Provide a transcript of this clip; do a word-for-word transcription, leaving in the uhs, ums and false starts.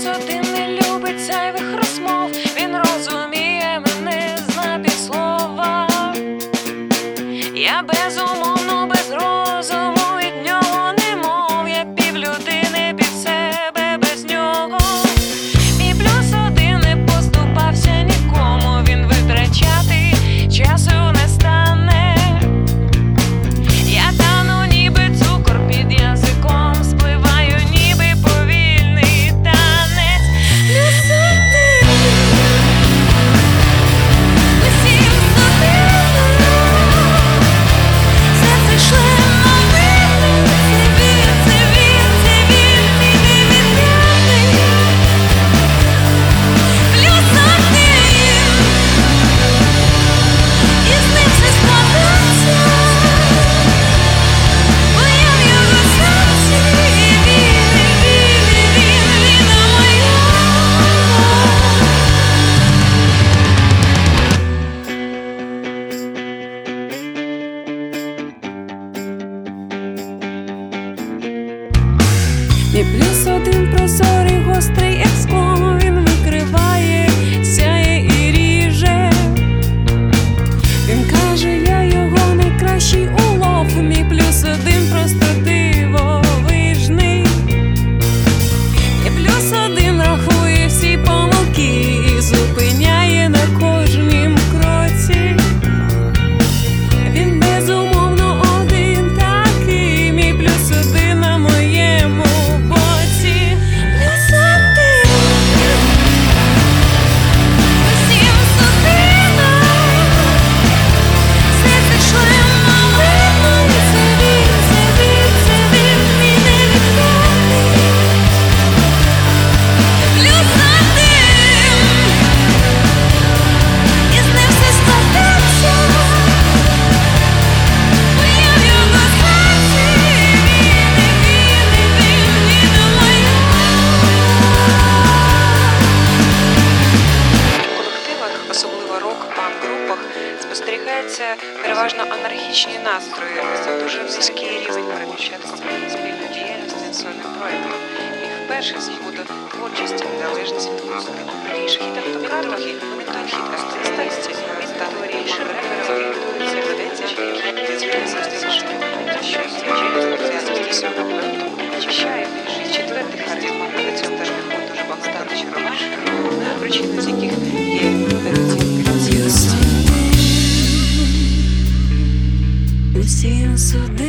плюс один не любить зайвих розмов. Він розуміє мене зна півслова. Я безумовно без розуму від нього немов. Я півлюдини під себе без нього. Мій плюс один не поступався нікому. Він витрачати часу не стане. Я тану ніби цукор під язиком, спливаю ніби повільний танець. Плюс один, усім судину, серце шле новини. Це він, це він, це він, мій невід'ємний. Плюс один, і з ним все складеться. Бо я в його серці, і він, і він, і він, він на моєму. Мій плюс один прозорий, гострий, як скло. Він викриває, сяє і ріже. Він каже, я його найкращий улов. Мій плюс один просто дивовижний. Мій плюс один рахує всі помилки і зупиняє на кожнім кроці. Він безумовно один такий. Мій плюс один на моєму боці. Плюс один, усім судина, серце шле новину. Це він, це він, це він, мій невід'ємний. Плюс один, і з ним все складеться. Бо я в його серці, і він, і він, і він, він на моєму. В колективах, особливо рок-панк-групах, спостерігаються переважно анархічні настрої. Це дуже низький рівень перед початком спільної діяльності над сольним проєктом. І вперше з їх творчості незалежність від музики. Раніше хітавтократові, метод хіт-астистасті, історії шерефера орієнтуються ведеться, які звідси що через очищає четвертий харизма. При цьому теж виходить дуже багато чаровань, причини з яких є Усім судину.